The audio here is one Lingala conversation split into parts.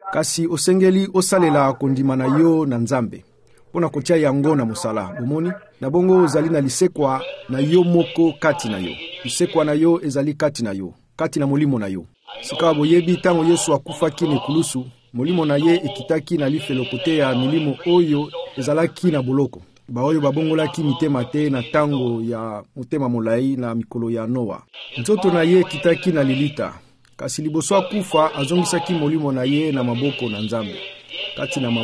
kasi osengeli osalela kondima na yo na Nzambe pona kotia yango na mosala. Bomoni na bongo ozali na lisekwa na yo moko kati na yo. Lisekwa na yo ezali kati na yo, kati na molimo na yo. Sika boyebi tango Yesu akufaki na kulusu, molimo na ye ekitaki na lifelo kote ya milimo oyo ezalaki na boloko. Baoyo babongolaki mitema te na tango ya motema molai na mikolo ya Noa. Nzoto na ye ekitaki na lilita, kasi liboso akufa azongisaki molimo na ye na maboko na Nzambe. Kati na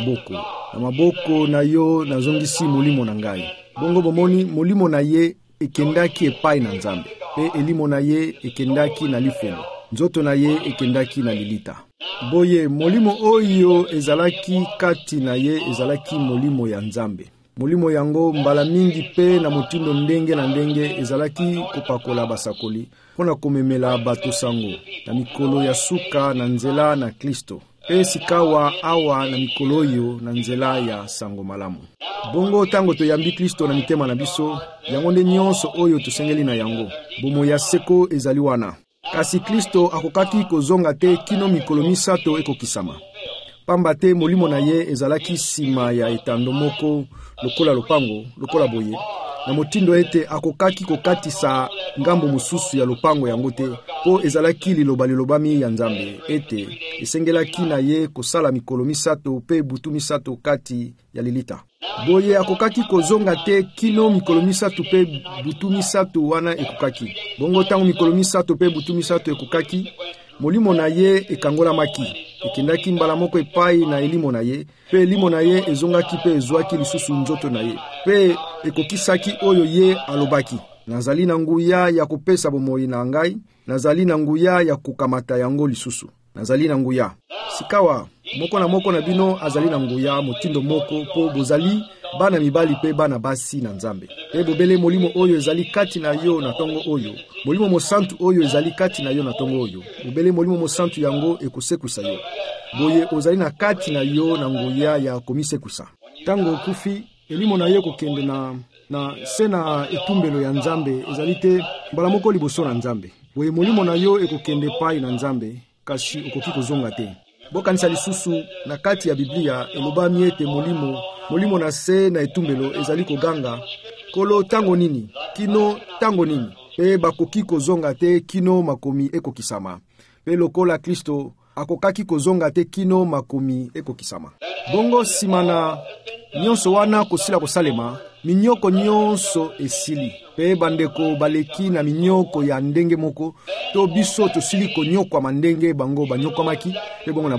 maboko na yo nazongisi molimo na ngai. Bongo bomoni molimo na ye ekendaki epai na Nzambe, pe elimo na ye ekendaki na lifelo. Nzoto na ye ekendaki na lilita. Boye molimo oyo ezalaki kati na ye ezalaki molimo ya Nzambe. Molimo yango mbala mingi pe na motindo ndenge na ndenge ezalaki kopakola basakoli pona komemela bato sango na mikolo ya suka na nzela na Kristo. Pe sikawa awa na mikolo oyo na nzela ya sango malamu. Bongo tango toyambi Kristo na mitema na biso, yango nde nyonso oyo tosengeli na yango. Bomo ya seko ezali wana. Kasi Kristo akokaki kozonga te kino mikolo misato ekokisama. Pamba te molimo na ye ezalaki sima ya etando moko lokola lopango, lokola boye. Na motindo ete akokaki kokatisa ngambo mususu ya lopango yango te, po ezalaki lilobami ya Nzambe ete esengelaki na ye kosala mikolo misato pe butu misato kati ya lilita. Boye akokaki kozonga te kino mikolo misato pe butu misato wana ekokaki. Bongo tango mikolo misato pe butu misato ekokaki, molimo na ye ekangolamaki. Ekendaki mbala moko epai na elimo na ye, pe elimo na ye ezongaki pe ezwaki lisusu nzoto na ye, pe ekokisaki oyo ye alobaki. Nazali na nguya ya kopesa bomoi na ngai, nazali na nguya ya kukamata yango lisusu. Nazali na nguya. Sikawa, moko na bino azali na nguya motindo moko po bozali bana mibali pe bana basi na Nzambe. Pe bobele molimo oyo ezali kati na yo na tongo oyo. Molimo mosantu oyo ezali kati na yo na tongo oyo. Bobele molimo mosantu yango ekosekusa yo. Boye ozali na kati na yo na nguya ya komisekusa. Tango okufi, elimo na yo kokende na sena etumbelo ya Nzambe ezali te mbala moko liboso na Nzambe. Boye molimo na yo ekokende pai na Nzambe, kasi okoki kozonga te. Bokanisa lisusu na kati ya Biblia elobami ete molimo na se na etumbelo ezali koganga kolo tango nini kino tango nini, pe bakoki kozonga te kino makomi ekokisama. Pe lokola Kristo akokaki kozonga te kino makomi ekokisama. Bongo simana nyonso wana kosila kosalema, minyoko nyonso esili. Pe bandeko baleki na minyoko ya ndenge moko, to biso tosili konyokwa mandenge bango banyokwamaki. Pe bongo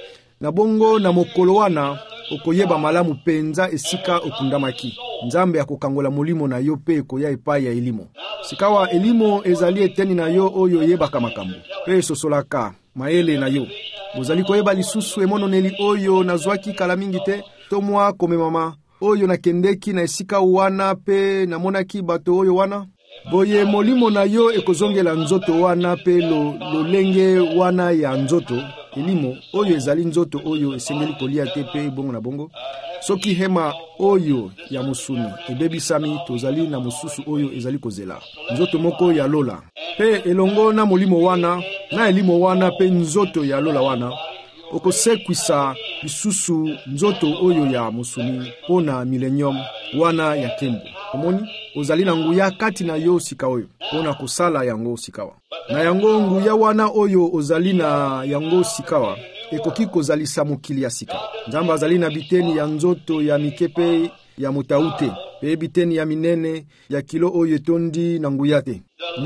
na bongo na mokolo wana okoyeba malamu penza esika okundamaki. Nzambe akokangola molimo na yo pe koya epai ya elimo. Sikawa elimo ezali eteni na yo oyo yebaka makambo, pe sosolaka maele na yo. Bozali koyeba lisusu emononeli oyo nazwaki kala mingi te, to mwa komemama oyo nakendeki na esika wana pe namonaki bato oyo wana. Boye molimo na yo ekozongela nzoto wana pe lolenge wana ya nzoto. Elimo oyo ezali nzoto oyo esengeli kolia te pe bongo na bongo. Soki hema oyo ya musuni ebebisami, tozali na mususu oyo ezali kozela nzoto moko ya lola. Pe elongo na molimo wana na elimo wana pe nzoto ya lola wana, okosekwisa lisusu nzoto oyo ya musuni pona milenium wana ya kembo. Omoni ozali na nguya kati na yo sika oyo pona kosala yango sikawa. Na yango nguya wana oyo ozali na yango sikawa ekoki kozalisa mokili ya sika. Nzambe azali na biteni ya nzoto ya mikepe ya mutaute, pe biteni ya minene ya kilo oyo etondi na nguya te.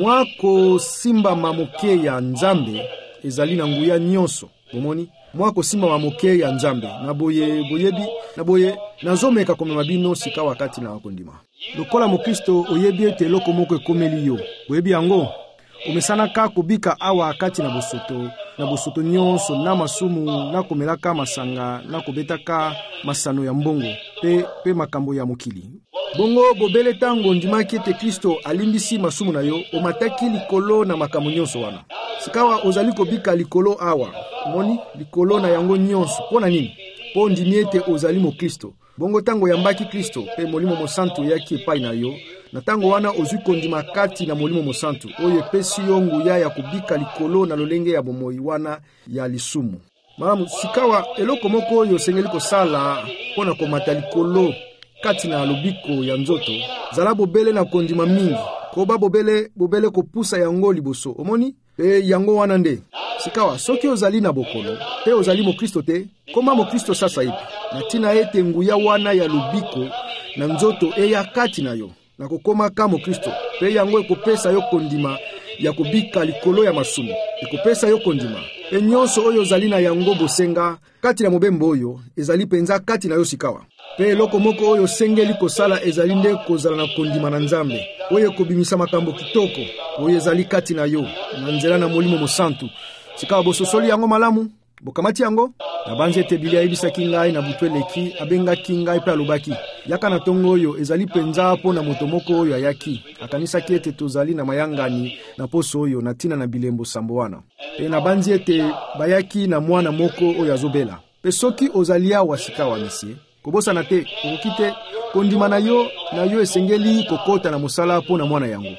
Mwako simba mamoke ya Nzambe ezali na nguya nyonso. Bomoni mwako simba mamoke ya Nzambe na boyebi na boye nazomeka komema bino sika wakati na wakondima. Lokola mokristo oyebi ete loko moko ekomeli yo. Boyebi yango omesanaka kubika awa kati na bosoto nyonso na masumu na komelaka masanga na kobetaka masano ya mbongo pe makambo ya mokili. Bongo bobele tango ndimaki ete Kristo alimbisi masumu na yo, omataki likolo na makambo nyonso wana. Sikawa ozali kobika likolo awa, moni likolo na yango nyonso. Pona nini? Po ndimi ete ozali mo Kristo. Bongo tango yambaki Kristo pe molimo mosantu yaki epai na yo, na tango wana ozwi kondima kati na molimo mosantu oyo epesi yo nguya ya kubika likolo na lolenge ya bomoi wana ya lisumu. Malamu sikawa eloko moko oyo sengeli kosala pona komata likolo kati na lobiko ya nzoto zala bobele na kondima mingi koba bobele kopusa yango liboso omoni pe yango wana nde sikawa soki ozali na bokolo pe ozali mo Kristo te koma mo Kristo sasa hivi na tina ete nguya wana ya lobiko na nzoto eya kati na yo na kokoma kama Kristo pe yango ekopesa yo kondima ya kubika likolo ya masumu ekopesa yo kondima pe nyonso oyo ozali na yango bosenga kati na mobembo oyo ezali penza kati na yo sikawa pe eloko moko oyo sengeli kosala ezali nde kozala na kondima na Nzambe oyo kobimisa makambo kitoko oyo ezali kati na yo na nzela na molimo mosantu sikawa bososoli yango malamu bokamati yango na banze ete Biblia ebisaki ngai na butu eleki abengaki ngai pe alobaki yaka na tongo oyo ezali penza po na moto moko oyo ayaki akanisaki ete tozali na mayangani na poso oyo na tina na bilembo sambo wana pe na banzi ete bayaki na mwana moko oyo azobela pe soki ozali awa sikawa misie kobosana te okite kondima na yo esengeli kokota na mosala po na mwana yango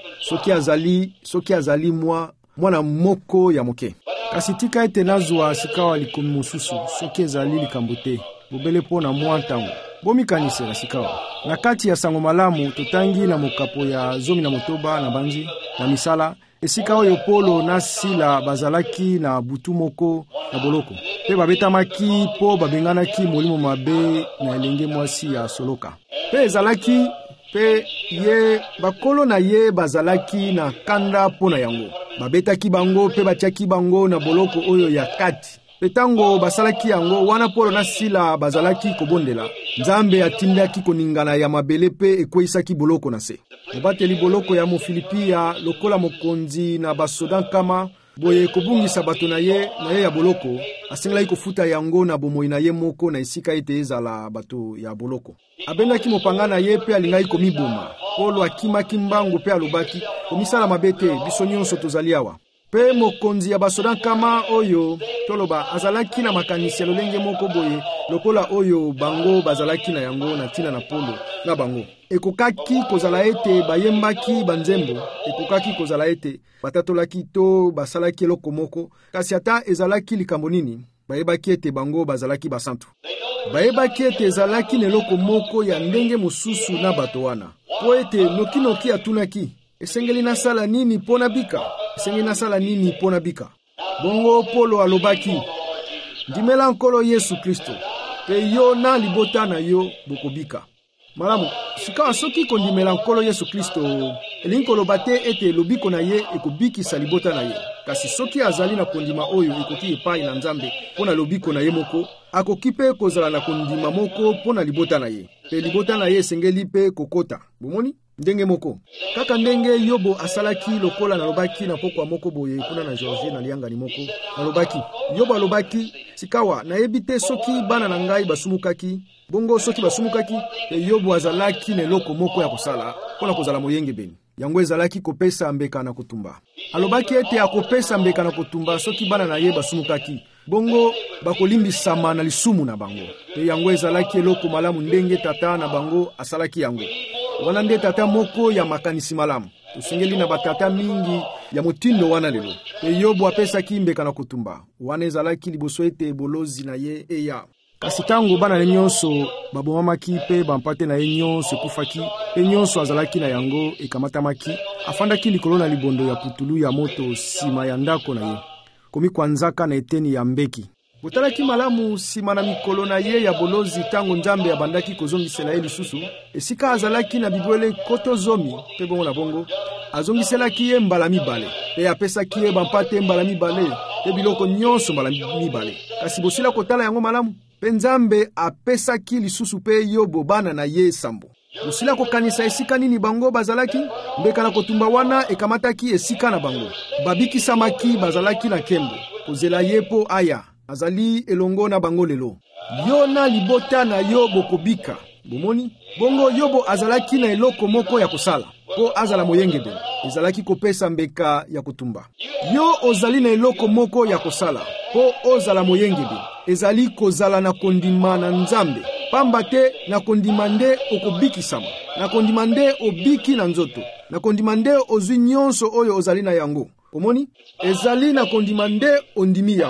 soki azali mwana moko ya moke kasi tika ete nazwa sikawa likomi mosusu soki ezali likambo te bobele po na mwa ntango bomikanisela sikawa na kati ya sango malamu totangi na mokapo ya 19 na banzi na misala esika oyo Polo na Sila bazalaki na butu moko na boloko pe babetamaki po babenganaki molimo mabe na elenge mwasi ya soloka pe ezalaki pe ye bakolo na ye bazalaki na kanda po na yango babetaki bango pe batiaki bango na boloko oyo ya kati petango basalaki yango wana Polo na Sila bazalaki kobondela Nzambe atindaki koningana ya mabele pe ekweisaki boloko na se mobateli boloko ya Mofilipia lokola mokonzi na basoda nkama boye kobungisa bato na ye ya boloko asengelaki kofuta yango na bomoi na ye moko na esika ete ezala bato ya boloko abendaki mopanga na ye pe alingaki komiboma Polo akimaki mbangu pe alobaki komisala mabete biso nyonso tozali awa pe mokonzi ya basoda nkama oyo toloba azalaki na makanisi ya lolenge moko boye lokola oyo bango bazalaki na yango na tina na Polo na bango ekokaki kozala ete bayembaki banzembo ekokaki kozala ete batatolaki to basalaki eloko moko kasi ata ezalaki likambo nini bayebaki ete bango bazalaki basantu bayebaki ete ezalaki neloko moko ya ndenge mosusu na bato wana po ete noki atunaki esengeli nasala nini pona bika esengeli nasala nini pona bika bongo Polo alobaki ndimela nkolo Yesu Kristo pe yo na libota na yo bokobika malamu sikawa soki kondimela nkolo Yesu Kristo elingi koloba te ete lobiko na ye ekobikisa libota na ye kasi soki azali na kondima oyo ekoki epai na Nzambe pona lobiko na ye moko akoki pe kozala na kondima moko pona libota na ye pe libota na ye esengeli pe kokota bomoni ndenge moko kaka ndenge Yobo asalaki lokola nalobaki na pokwa moko boye kuna na Georgie na liangani moko nalobaki Yobo alobaki sikawa nayebi te soki bana na ngai basumukaki bongo soki basumukaki Yobo azalaki na eloko moko ya kosala pona kozala moyenge beni yango ezalaki kopesa mbeka na kotumba alobaki ete akopesa mbeka na kotumba soki bana na ye basumukaki bongo bakolimbisama na lisumu na bango pe yango ezalaki eloko malamu ndenge tata na bango asalaki yango wana nde tata moko ya makanisi malamu tosengeli na batata mingi ya motindo wana lelo pe Yobo apesaki mbeka na kotumba wana ezalaki liboso ete bolozi na ye eya kasi tango bana na nyonso babomamaki pe bampate na ye nyonso ekufaki pe nyonso azalaki na yango ekamatamaki afandaki likolo na libondo ya putulu ya moto sima ya ndako na ye komikwanzaka na eteni ya mbeki botalaki malamu sima na mikolo na ye ya bolozi tango Nzambe abandaki kozongisela ye lisusu esika azalaki na bibwele koto zomi pe bongo na bongo azongiselaki ye mbala mibale pe apesaki ye bampate mbala mibale pe biloko nyonso mbala mibale kasi bosila kotala yango malamu pe Nzambe apesaki lisusu pe Yobo bana na ye sambo bosila kokanisa esika nini bango bazalaki mbeka na kotumba wana ekamataki esika na bango babikisamaki bazalaki na kembo kozela ye po aya azali elongo na bango lelo yo na libota na yo bokobika bomoni bongo Yobo azalaki na eloko moko ya kosala po azala moyenge bene ezalaki kopesa mbeka ya kotumba yo ozali na eloko moko ya kosala po ozala moyenge bene ezali kozala na kondima na Nzambe pamba te na kondima nde okobikisama na kondima nde obiki na nzoto na kondima nde ozwi nyonso oyo ozali na yango omoni ezali na kondima nde ondimi yango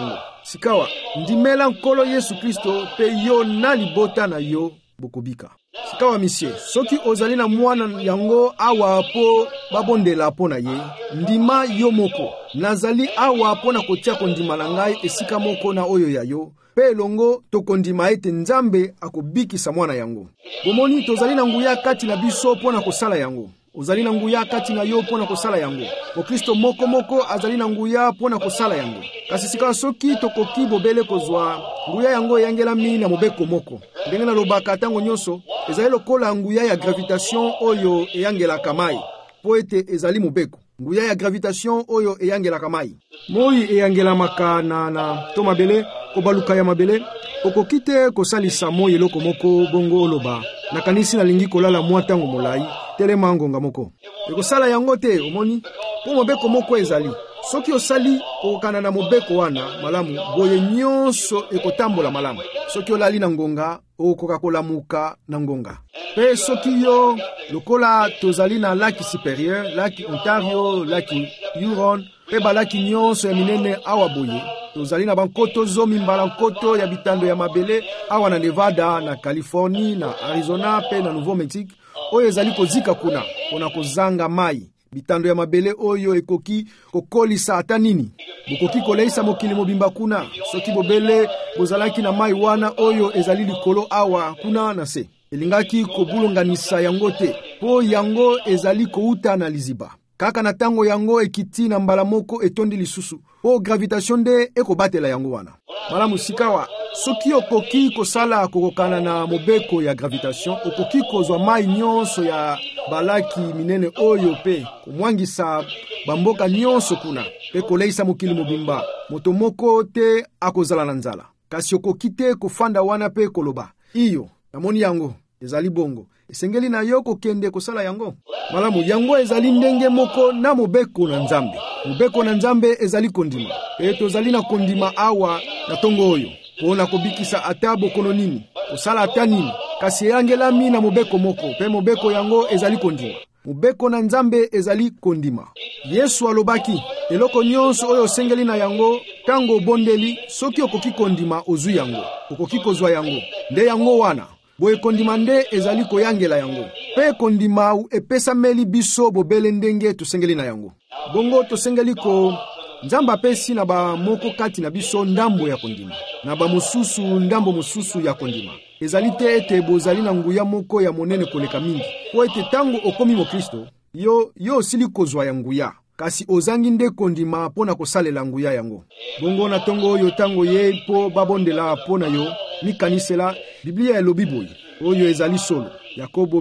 Sikawa, ndimela nkolo Yesu Kristo pe yo na libota na yo bokobika. Sikawa misie, soki ozali na mwana yango awa po babondela po na ye, ndima yo moko. Nazali awa po na kotia kondima na ngai esika moko na oyo ya yo, pe longo tokondima ete Nzambe akobikisa mwana yango. Bomoni tozali na nguya kati na biso po na kosala yango. Ozali na nguya kati na yo po na kosala yango. Kristo moko azali na nguya po na kosala yango. Kasi sika soki tokoki bobele kozwa nguya yango yangelami na mobeko moko. Ndenge na lobaka tango nyonso ezali lokola nguya ya gravitation oyo eyangelaka mai po ete ezali mobeko. Nguya ya gravitation oyo eyangelaka mai. Moi eyangelamaka na to mabele kobaluka ya mabele. Okokite kosalisa moi eloko moko bongo oloba nakanisi nalingi kolala mwa tango molai telema ngonga moko. Ekosala yango te omoni po mobeko moko ezali. Soki osali okokana na mobeko wana malamu boye nyonso ekotambola malamu. Soki olali na ngonga okoka kolamuka na ngonga. Pe soki yo lokola tozali na laki supérieur, laki Ontario, laki Huron, pe balaki nyonso ya minene awa boye. Tozali na bankoto zomi mbala nkoto ya bitando ya mabele awa na Nevada, na Californie, na Arizona, pe na Nouveau-Mexique. Oyo ezali kozika kuna, pona kozanga mai. Bitando ya mabele oyo ekoki kokolisa ata nini. Bokoki koleisa mokili mobimba kuna. Soki bobele bozalaki na mai wana oyo ezali likolo awa kuna na se. Elingaki kobulonganisa yango te. Po yango ezali kouta na liziba. Kaka na tango yango ekiti na mbala moko etondi lisusu. Po gravitation de ekobatela yango wana. Malamu sikawa, soki okoki kosala kokokana na mobeko ya gravitation, okoki kozwa mai nyonso ya balaki minene oyo pe komwangisa bamboka nyonso kuna pe koleisa mokili mobimba. Moto moko te akozala na nzala. Kasi okoki te kofanda wana pe koloba. Iyo, namoni yango, ezali bongo. Esengeli na yo kokende kosala yango. Malamu yango ezali ndenge moko na mobeko na Nzambe. Mobeko na Nzambe ezali kondima. Pe tozali na kondima awa na tongo oyo. Pona kobikisa ata bokono nini. Kosala ata nini. Kasi yangelami na mobeko moko. Pe mobeko yango ezali kondima. Mobeko na Nzambe ezali kondima. Yesu alobaki, eloko nyonso oyo sengeli na yango, tango bondeli, soki okoki kondima ozu yango. Okoki kozwa yango. Nde yango wana. Boye kondima nde ezali koyangela yango. Pe kondima epesameli biso bobele ndenge tosengeli na yango. Bongo tosengeli ko Nzambe apesi na ba moko kati na biso ndambo ya kondima. Na ba mususu ndambo mususu ya kondima. Ezali te ete bozali na nguya moko ya monene koleka mingi. Po ete tango okomi mo Kristo, yo sili kozwa ya nguya. Kasi ozangi nde kondima pona kosalela nguya yango. Bongo na tongo oyo tango ye po babondela pona yo, mikanisela, Biblia elobi boye. Oyo ezali solo. Yakobo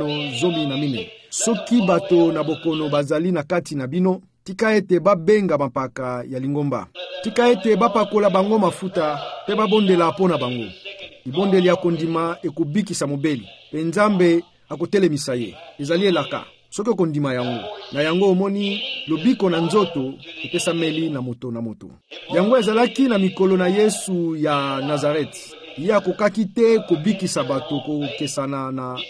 5:14. Soki bato na bokono bazali na kati na bino, tika ete babenga bampaka ya lingomba. Tika ete bapakola bango mafuta, pe babondela pona bango. Ibondeli ya kondima ekubikisa mobeli. Pe Nzambe akotelemisa ye. Ezali elaka. Soki kondima yango. Na yango omoni lobiko na nzoto epesameli na moto na moto. Yango ezalaki na mikolo na Yesu ya Nazareth. Ya kokaki te kobikisa bato kokesana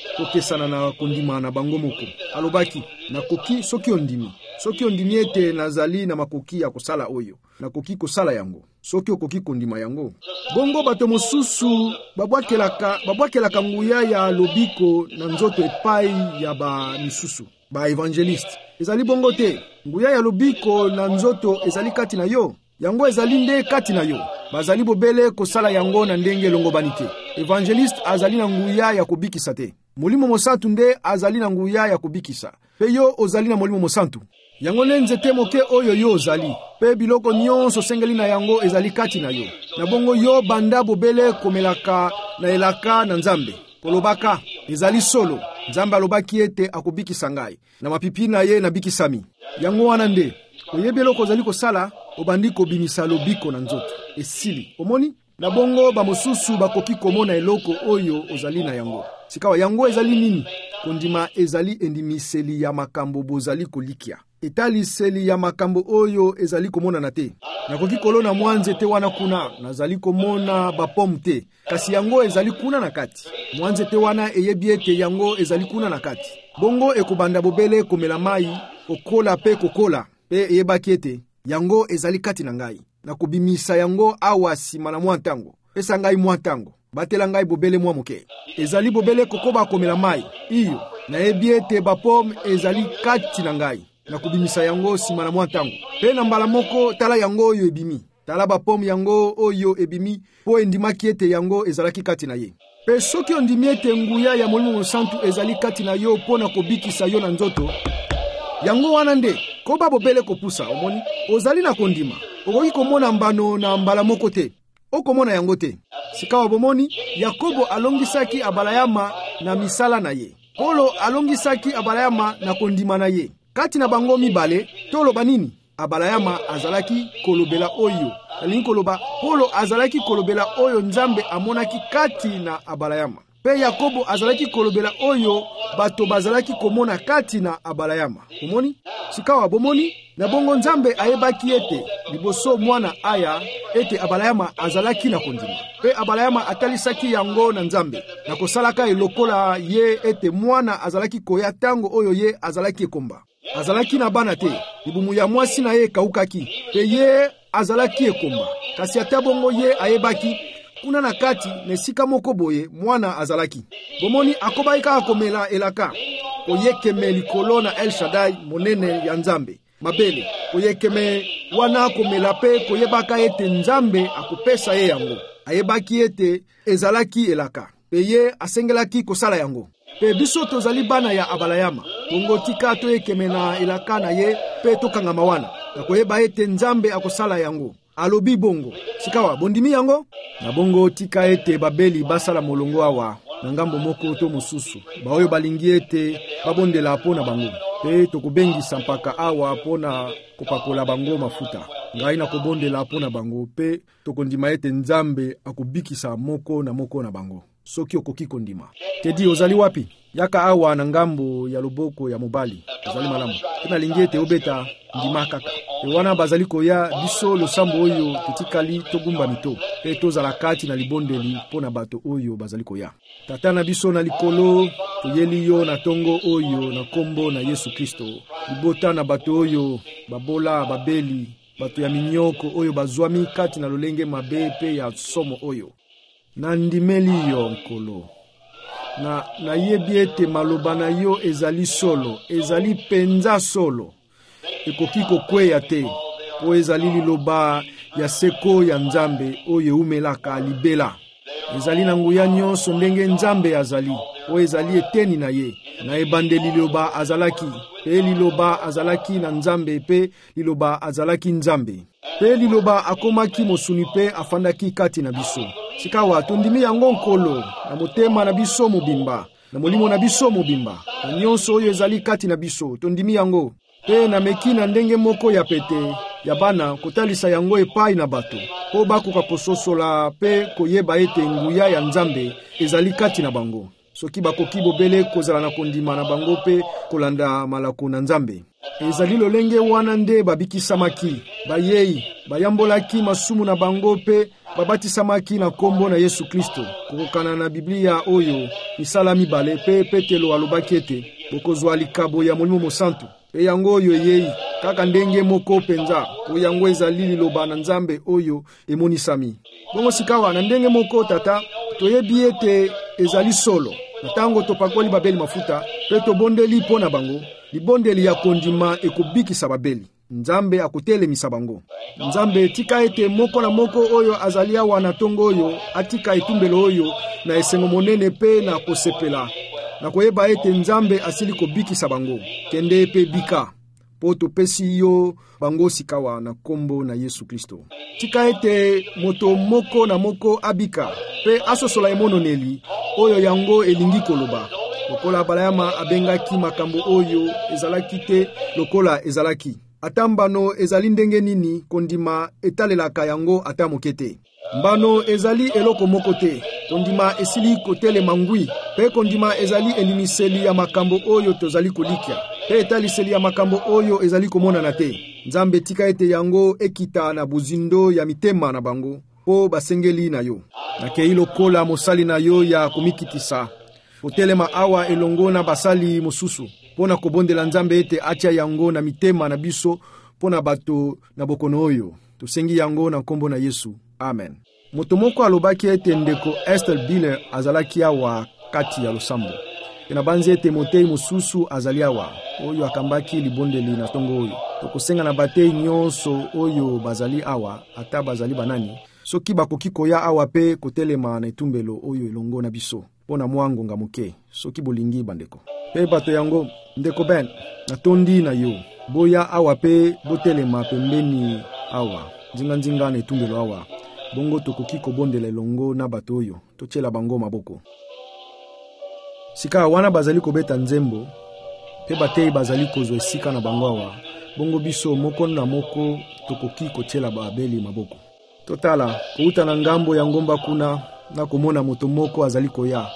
na kondima na bango moko. Alobaki, nakoki soki ondimi. Soki ondimi ete nazali na makoki ya kosala oyo. Nakoki kosala yango. Soki okoki kondima yango. Bongo bato mosusu babwakelaka nguya ya lobiko na nzoto epai ya ba misusu. Ba evangeliste. Ezali bongo te. Nguya ya lobiko na nzoto ezali kati na yo. Yango ezali nde kati na yo. Bazali bobele kosala yango na ndenge longobani te. Evangeliste azali na nguya ya kubikisa te. Molimo mosantu nde azali na nguya ya kubikisa. Pe yo ozali na molimo mosantu. Yango nzete moke oyo yo ozali. Pe biloko nyonso sengeli na yango ezali kati na yo. Na bongo yo banda bobele komelaka na elaka na Nzambe. Kolobaka ezali solo. Nzambe alobaki ete akobikisa ngai. Na mapipi na ye na bikisami. Yango wana nde. Oyebelo kozali kosala obandi kobimisa lobiko na nzoto. Esili. Omoni? Na bongo ba mosusu bakoki komona eloko oyo ozali na yango. Sikawa yango ezali nini? Kondima ezali endimiseli ya makambo bozali kolikia. Etaliseli ya makambo oyo ezali komona na te. Nakoki kolona mwanze te wana kuna, nazali komona bapom te. Kasi yango ezali kuna na kati. Mwanze te wana eyebi ete yango ezali kuna na kati. Bongo ekobanda bobele komela mai, kokola pe kokola. Pe eyebaki ete yango ezali kati na ngai. na kubimisa yango awa sima na mwa ntango. Pesa ngai mwa ntango, batela ngai bobele mwa moke. Ezali bobele kokoba komela mai. Iyo, na yebi ete bapome ezali kati na ngai, na kubimisa yango sima na mwa ntango. Pe na mbala moko tala yango oyo ebimi. Tala bapome yango oyo ebimi, po endimaki ete yango ezalaki kati na ye. Pe soki ondimi ete nguya ya Molimo Mosantu ezali kati na yo pona kobikisa yo na nzoto, yango wana nde koba bobele kopusa. Omoni ozali na kondima, okoki komona mbano na mbala moko te, okomona yango te. Sikawa bomoni Yakobo alongisaki Abalayama na misala na ye, Polo alongisaki Abalayama na kondima na ye. Kati na bango mibale toloba nini? Abalayama azalaki kolobela oyo, alingi koloba Polo azalaki kolobela oyo Nzambe amonaki kati na Abalayama. Pe Yakobo azalaki kolobela oyo bato bazalaki komona kati na Abalayama. Omoni? Sikawa bomoni na bongo Nzambe ayebaki ete liboso mwana aya ete Abalayama azalaki na kondima. Pe Abalayama atalisaki yango na Nzambe na kosalaka elokola ye ete mwana azalaki koya tango oyo ye azalaki ekomba. Azalaki na bana te, libumu ya mwasi na ye kaukaki, pe ye azalaki ekomba. Kasi ata bongo ye ayebaki kuna na kati nesika moko boye mwana azalaki. Bomoni akobaika akomela elaka, oyekeme likolo na El Shaddai monene ya Nzambe. Mabele, oyekeme wana akomela pe koyebaka ete Nzambe akopesa ye yango. Ayebaki ete ezalaki elaka, pe ye asengelaki kosala yango. Pe biso tozali bana ya Abalayama, bongo tika toyekeme na elaka na ye pe tokangama wana, na koyeba ete Nzambe akosala yango. Alobi bongo, sikawa bondimi yango? Na bongo tika ete babeli basala molongo awa na ngambo moko to mosusu, baoyo balingi ete babondela pona bango. Pe tokobengisa mpaka awa pona kopakola bango mafuta. Ngai na kobondela pona bango pe tokondima ete Nzambe akubikisa moko na bango. Soki okoki kondima. Tedi ozali wapi? Yaka awa na ngambo ya loboko ya mobali. Ozali malamu. Tena lingete obeta ndima kaka. Wana bazali koya biso losambo oyo tutikali togumba mito. Pe tozala kati na libondeli pona bato oyo bazali koya. Tata na biso na likolo, toyeli yo na tongo oyo na kombo na Yesu Kristo. Libota na bato oyo, babola, babeli, bato ya minyoko oyo bazwami kati na lolenge mabe pe ya somo oyo. Na ndimeli yo nkolo. Na yebi ete maloba na yo ezali solo, ezali penza solo. Ekoki kokweya te, po ezali liloba ya seko ya Nzambe oyo umelaka libela. Ezali na nguya nyonso ndenge Nzambe azali, po ezali eteni na ye. Na ebandeli liloba azalaki, pe liloba azalaki na Nzambe, pe liloba azalaki Nzambe. Pe liloba akomaki mosuni pe afandaki kati na biso. Sikawa tondimi yango nkolo, na motema na biso mobimba, na molimo na biso mobimba, na nyonso oyo ezali kati na biso, tondimi yango. Pe na meki na ndenge moko ya pete, ya bana, kotalisa yango epai na bato, po bakoka kososola pe koyeba ete nguya ya Nzambe ezali kati na bango. Soki bakoki bobele kozala na kondima na bango pe kolanda malako na Nzambe. Ezali lolenge wana nde babikisamaki, bayei, bayambolaki masumu na bango pe babatisamaki na kombo na Yesu Kristo. Kokokana na Biblia oyo, misala mibale pe Petelo alobaki ete, bokozwa likabo ya Molimo Mosantu. Pe yango oyo yei, kaka ndenge moko penza, po yango ezali liloba na Nzambe oyo emonisami. Bongo sikawa na ndenge moko tata, toyebi ete ezali solo. Natango topakoli babeli mafuta, pe tobondeli pona bango, libondeli ya kondima ekobikisa babeli. Nzambe akotelemisa bango. Nzambe tika ete moko na moko oyo azalia wana tongo oyo, atika etumbelo oyo, na esengo monene pe na kosepela. Na koyeba ete Nzambe asili kobikisa bango. Kende pe bika. Po topesi yo bango sikawa na kombo na Yesu Kristo. Tika ete moto moko na moko abika. Pe asosola emononeli, oyo yango elingi koloba. Lokola Abalayama abengaki makambo oyo ezalaki te lokola ezalaki. Atambano ezali ndenge nini kondima etalelaka yango ata mokete. Mbano ezali eloko moko te. Kondima esili kotele mangui. Pe kondima ezali elimiseli ya makambo oyo tozali kolikia. Pe etaliseli ya makambo oyo ezali komona na te. Nzambe tika ete yango ekita na buzindo ya mitema na bango. Po basengeli na yo. Na kei lokola mosali na yo ya kumikitisa. Otelema awa elongo na basali mosusu. Pona kobondela Nzambe ete atia yango na mitema na biso pona bato na bokono oyo. Tosengi yango na kombo na Yesu. Amen. Moto moko alobaki ete ndeko Esther Biller azalaki awa kati ya losambo. Pena banzi ete Motei mosusu azali awa, oyo akambaki libondeli na tongo oyo. Tokosenga na batei nyonso oyo bazali awa, ata bazali banani, soki bakoki koya awa pe kotelema na etumbelo oyo elongo na biso. Pona mwangonga moke, soki bolingi bandeko. Pe bato yango, ndeko Ben, na tondi na yo. Boya awa pe botelema pembeni awa. Nzinga na etumbelo awa. Bongo tokoki kobondela elongo na bato oyo. Tochela bango maboko. Sika wana bazali kobeta nzembo, pe batei bazali kozwa esika na bango awa. Bongo biso moko na moko tokoki kochela babeli maboko. Totala, kouta na ngambo ya ngomba kuna na komona moto moko azali koya.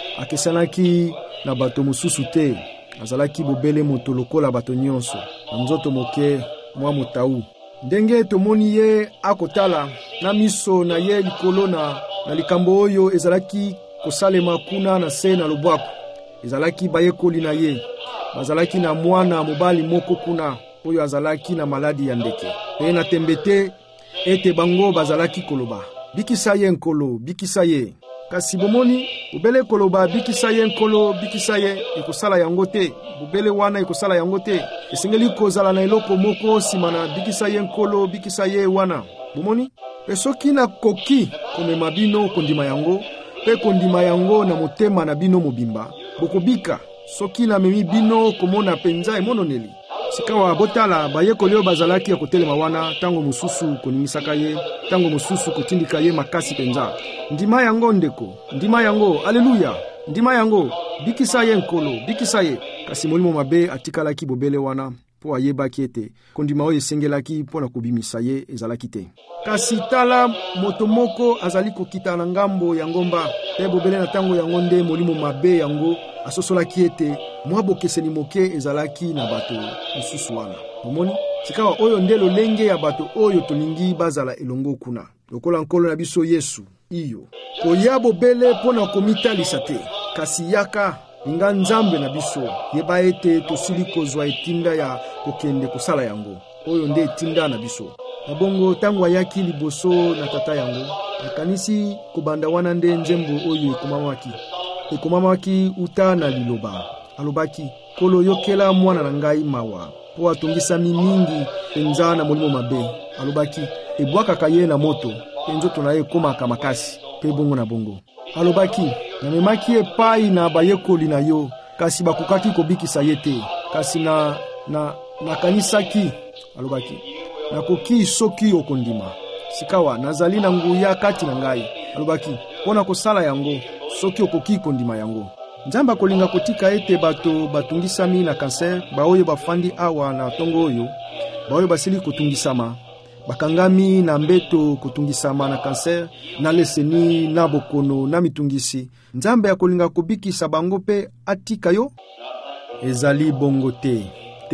Akesanaki na bato mosusu te, azalaki bobele moto lokola bato nyonso. Nzoto moke mwa motau. Ndenge tomoni ye akotala na miso na ye likolo na likambo oyo ezalaki kosalema kuna na se na lobwako. Ezalaki bayekoli na ye. Bazalaki na mwana mobali moko kuna oyo azalaki na maladi ya ndeke. Pe na tembete ete bango bazalaki koloba. Bikisa ye nkolo, bikisa ye. Kasi bomoni, bobele koloba bikisa ye nkolo, bikisa ye, ekosala yango te. Bobele wana ekosala yango te. Esengeli kozala na eloko moko simana bikisa ye nkolo, bikisa ye wana. Bomoni? Pe soki na koki komema bino kondima yango, pe kondima yango na motema na bino mobimba. Bokobika, soki na memi bino komona penza emononeli. Sikawa botala bayekoli bazalaki ya kotelema wana, tango mususu konimisaka ye, tango mususu kotindika ye makasi penza. Ndima yango ndeko, ndima yango, aleluya, ndima yango, bikisa ye nkolo, bikisa ye. Kasi molimo mabe atikalaki bobele wana, po ayebaki ete, kondima oyo esengelaki po na kubimisa ye ezalaki te. Kasi tala moto moko azali kokita na ngambo ya ngomba, pe bobele na tango yango nde molimo mabe yango asosolaki ete mwa bokeseni moke ezalaki na bato mosusu wana. Momoni? Sikawa oyo nde lolenge ya bato oyo tolingi bazala elongo kuna. Lokola nkolo na biso Yesu, iyo. Koya bobele pona komitalisa te. Kasi yaka, inga nzambe na biso, yeba ete tosili kozwa etinda ya kokende kosala yango. Oyo nde etinda na biso. Na bongo tango ayaki liboso na tata yango, nakanisi kobanda wana nde nzembo oyo ekomamaki. Ekomamaki uta na liloba. Alobaki, kolo yokela mwana na ngai mawa. Po atongisami mingi penza na molimo mabe. Alobaki, ebwaka kaye na moto. Penzoto na ye komaka makasi. Pe bongo na bongo. Alobaki, namemaki epai na bayekoli na yo. Kasi bakokaki kobikisa ye te. Kasi na kanisaki. Alobaki, nakoki soki okondima. Sikawa, nazali na nguya kati na ngai. Alobaki, pona kosala yango, soki okoki kondima yango. Nzamba kolinga kotika ete bato batungisami na kanser, baoyo bafandi awa na tongo oyo, baoyo basili kotungisama, bakangami na mbeto kotungisama na kanser, na leseni, na bokono, na mitungisi. Nzamba ya kolinga kobikisa bango pe atika yo? Ezali bongo te.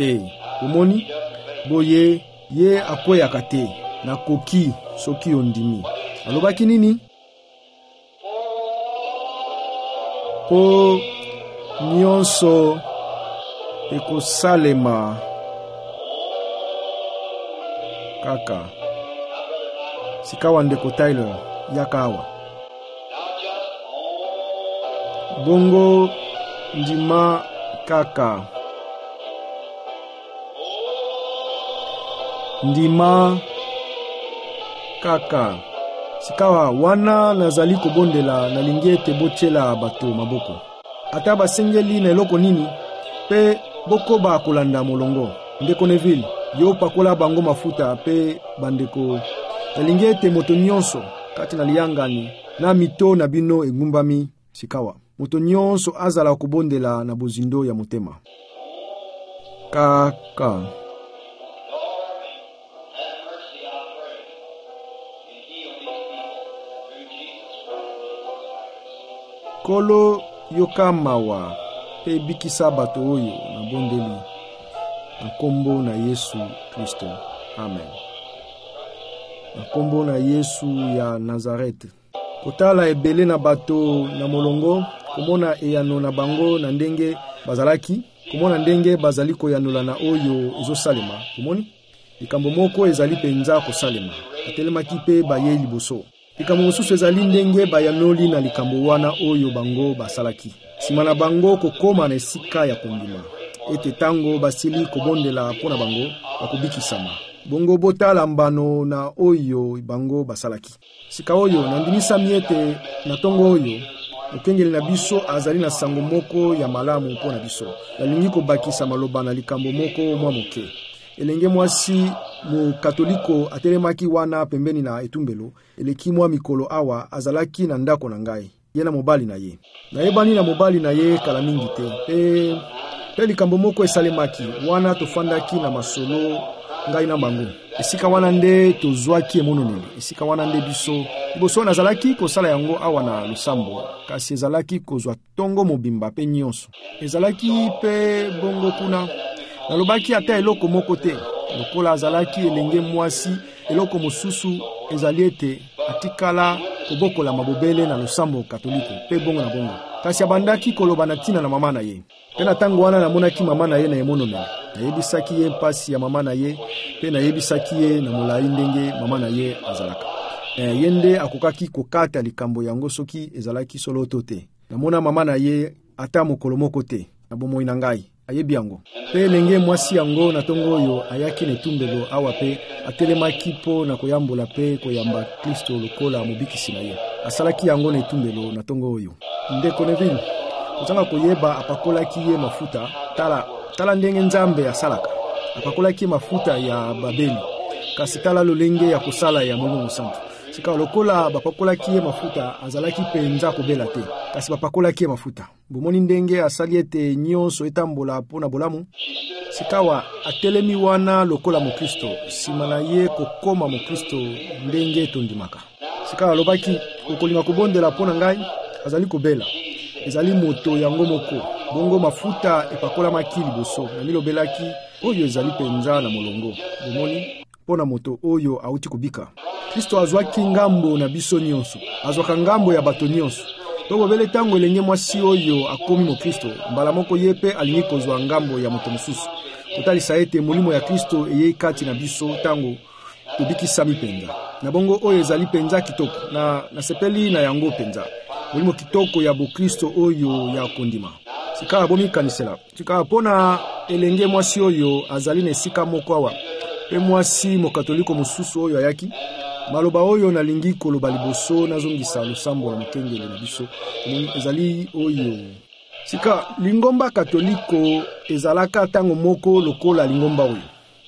Omoni? Boye, ye apoyaka te, na koki soki ondimi. Alobaki nini? Po nyonso ekosalema kaka. Sikawa ndeko Tyler yakawa. Bongo ndima kaka. Ndima kaka. Sikawa wana nazali kobondela na lingete bochela bato maboko. Ata basengeli na eloko nini, pe boko ba kolanda molongo. Ndeko Neville, yo pakola bango mafuta pe bandeko. Na lingete moto nyonso, kati na liangani, na mito na bino egumbami. Sikawa, moto nyonso azala kobondela na bozindo ya motema. Kaka. Kolo yokamawa pe bikisa bato oyo na bondeli na kombo na Yesu Kristo. Amen. Na kombo na Yesu ya Nazareth. Kotala ebele na bato na molongo, komona eyano na bango na ndenge bazalaki, komona ndenge bazali koyanola na oyo ezosalema. Komoni? likambo moko ezali penza kosalema atelemaki mpe baye liboso. Likambo mosusu ezali ndenge bayanoli na likambo wana oyo bango basalaki. Sima na bango kokoma na esika ya kondima ete tango basili kobondela mpona bango bakobikisama. Bongo botala mbano na oyo bango basalaki. Sika oyo nandimisami ete na tongo oyo mokengeli na biso azali na sango moko ya malamu mpona biso. Nalingi kobakisa maloba na likambo moko mwa moke. Elenge mwasi mo katoliko atelemaki wana pembeni na etumbelo eleki mwa mikolo awa azalaki na ndako na ngai. Ye na mobali na ye. Nayebani na mobali na ye kala mingi te. Pe likambo moko esalemaki wana tofandaki na masolo ngai na bango. Esika wana nde tozwaki emononeli. Esika wana nde biso liboso nazalaki kosala yango awa na losambo, kasi ezalaki kozwa tongo mobimba pe nyonso. Ezalaki pe bongo kuna nalobaki ata eloko moko te. Lokola azalaki elenge mwasi, eloko mosusu ezali ete atikala kobokola mabobele na losambo katoliko pe bongo na bongo. Kasi abandaki koloba na tina na mama na ye. Pe na tango wana namonaki mama na ye na emononeli. Nayebisaki ye mpasi ya mama na ye, pe nayebisaki ye na molai ndenge mama na ye azalaka. Yende akokaki kokata likambo yango soki ezalaki solo to te. Namona mama na ye ata mokolo moko te na bomoi na ngai. Ayebi yango. Pe lenge mwasi yango na tongo oyo ayaki netumbelo awa pe atelemaki po na koyambola pe koyamba Kristo lokola mobikisi na ye. Asalaki yango netumbelo na tongo oyo. Ndeko Neville, kozanga koyeba apakolaki ye mafuta. Tala ndenge Nzambe asalaka. Apakolaki mafuta ya Babeli. Kasi tala lolenge ya kosala ya Molimo Santo. Sika lokola bapakolaki ye mafuta azalaki penza kobela te. Kasi bapakolaki ye mafuta. Bomoni ndenge asali ete nyonso etambola mpona bolamu. Sikawa atelemi wana lokola Mokristo. Sima na ye kokoma Mokristo ndenge tondimaka. Sikawa lobaki kokolima kobondela mpona ngai azali kobela. Ezali moto yango moko. Bongo mafuta epakolamaki liboso. Na milobelaki oyo ezali penza na molongo. Bomoni pona moto oyo auti kubika. Kristo azwaki ngambo na biso nyonso. Azwaka ngambo ya bato nyonso. Tobo bele tango elenge mwasi oyo akomi mo Kristo. Mbala moko yepe alingi kozwa ngambo ya moto mosusu. Kotalisa ete molimo ya Kristo eye kati na biso tango tobikisami penza. Na bongo oyo ezali penza kitoko. Na sepeli na yango penza. Molimo kitoko ya bo Kristo oyo ya kondima. Sika abomi kanisela. Sika pona elenge mwasi oyo azali na esika moko awa. Pe mwasi mokatoliko mosusu oyo ayaki. Maloba oyo nalingi koloba liboso nazongisa losambo la mokengele na biso. Ezali oyo. Sika lingomba katoliko ezalaka tango moko lokola lingomba oyo.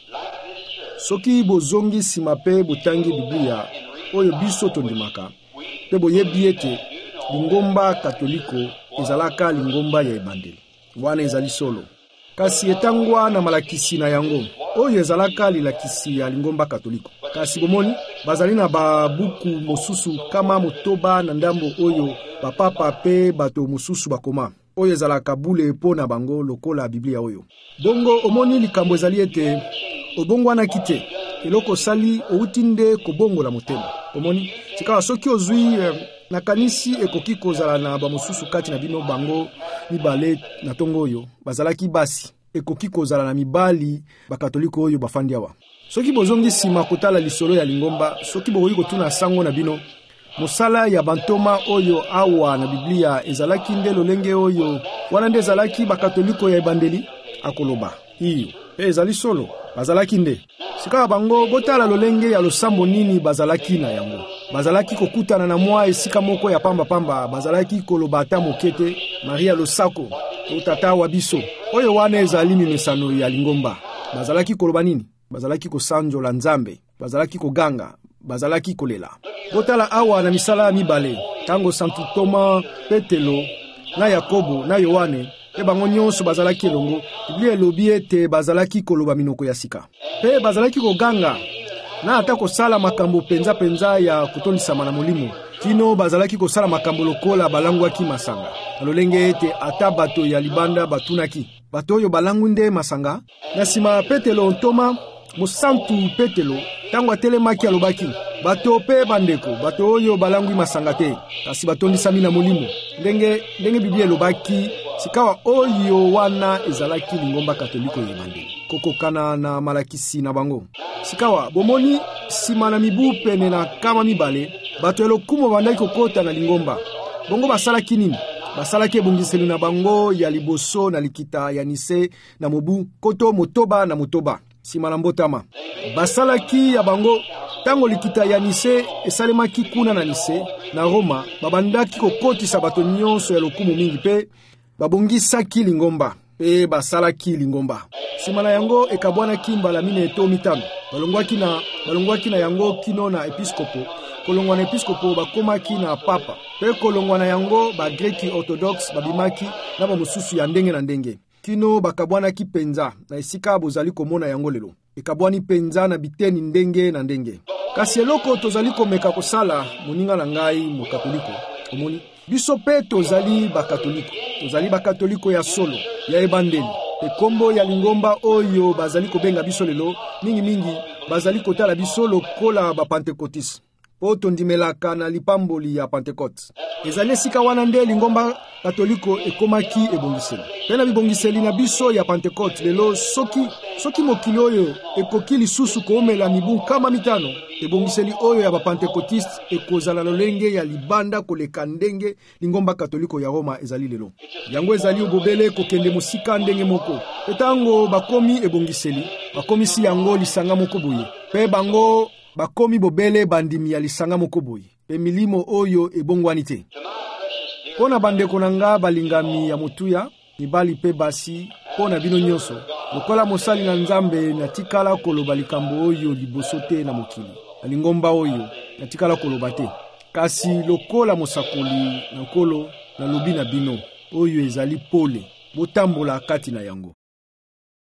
Soki bozongi sima pe botangi Biblia oyo biso tondimaka. Pe boyebi ete lingomba katoliko ezalaka lingomba ya ebandeli. Wana ezali solo. Kasi etangwa na malakisi na yango. Oyo ezalaka lilakisi ya lingomba katoliko. Kasi bomoni bazali na babuku mosusu kama motoba na ndambo oyo bapapa pe bato mosusu bakoma. Oyo ezalaka bule po na bango lokola Biblia oyo. Bongo omoni likambo ezali ete obongo wana kite. Eloko sali outinde kobongo la motema. Omoni sika soki ozui na kanisi ekoki kozala na ba mosusu kati na bino bango mibale na tongo oyo bazalaki basi. Ekoki kozala na mibali bakatoliko oyo bafandi awa. Soki bozongi sima kotala lisolo ya lingomba, soki bokoki kotuna sango na bino, mosala ya bantoma oyo awa na Biblia ezalaki nde lolenge oyo wana nde ezalaki bakatoliko ya ebandeli akoloba. Iyo, ezali solo, bazalaki nde. Sika bango botala lolenge ya losambo nini bazalaki na yango. Bazalaki kokutana na mwa esika moko ya pamba, bazalaki koloba ata mokete, Maria Losako, tata wa biso. Oyo wana ezali mimesano ya lingomba. Bazalaki koloba nini? Bazalaki kosanjola Nzambe, bazalaki koganga, bazalaki kolela. Botala awa na misala mibale, tango Santu Toma, Petelo, na Yakobo, na Yohane, pe bango nyonso bazalaki elongo. Biblia elobi ete bazalaki koloba minoko ya sika. Pe bazalaki koganga, na ata kosala makambo penza ya kotonisama na molimo. Kino bazalaki kosala makambo lokola balangwaki masanga. Alolenge ete ata bato ya libanda batunaki. Bato oyo balangu nde masanga. Na sima Petelo Ntoma, Mosantu Petelo, tango atelemaki alobaki. Bato pe bandeko, bato oyo balangwi masanga te. Kasi batondisami na molimo. Ndenge Biblia elobaki, sikawa oyo wana ezalaki lingomba katoliko yebandeli. Kokokana na malakisi na bango. Sikawa, bomoni sima na mibu pene na kama mibale, bato ya lokumu bandaki kokota na lingomba. Bongo basalaki nini? Basalaki ebongiseli na bango ya liboso na likita ya Nise na mobu, koto motoba na motoba. Sima na mbotama. Basalaki ya bango, tango likita ya Nise esalemaki kuna na Nise, na Roma, babandaki kokotisa bato nyonso ya lokumu mingi pe, babongisaki lingomba. Pe basalaki lingomba. Sima na yango ekabwanaki mbala mine eto mitano. Balongwaki na yango kino na episkopo. Kolongwa na episkopo bakomaki na papa. Pe kolongwa na yango ba Greki Orthodox babimaki na ba mususu ya ndenge na ndenge. Kino bakabwanaki penza na esika bozali komona yango lelo. Ekabwani penza na biteni ndenge na ndenge. Kasi eloko tozali komeka kosala moninga na ngai mo katoliko. Omoni biso pe tozali bakatoliko ya solo ya ebandeli. Ekombo ya lingomba oyo bazali kobenga biso lelo mingi bazali kotala biso lokola ba Pentecotis. Po tondimelaka na lipamboli ya Pentecote. Ezali esika wana nde lingomba katoliko ekomaki ebongiseli. Pena bibongiseli na biso ya Pentecote lelo soki mokili oyo ekoki lisusu koomela mibu kama mitano, ebongiseli oyo ya ba Pentecotis ekozala lolenge ya libanda koleka ndenge lingomba katoliko ya Roma ezali lelo. Yango ezali obobele kokende musika ndenge moko. Etango bakomi ebongiseli, bakomisi yango lisanga moko boye. Pe bango bakomi bobele bandimi ya lisanga moko boye. Pe milimo oyo ebongwani te. Pona bandeko nanga balingami ya motuya, mibali pe basi, pona bino nyonso. Lokola mosali na Nzambe natikala koloba likambo oyo liboso te na mokili. Na lingomba oyo natikala koloba te. Kasi lokola mosakoli na nkolo na lobi na bino oyo ezali pole. Botambola kati na yango.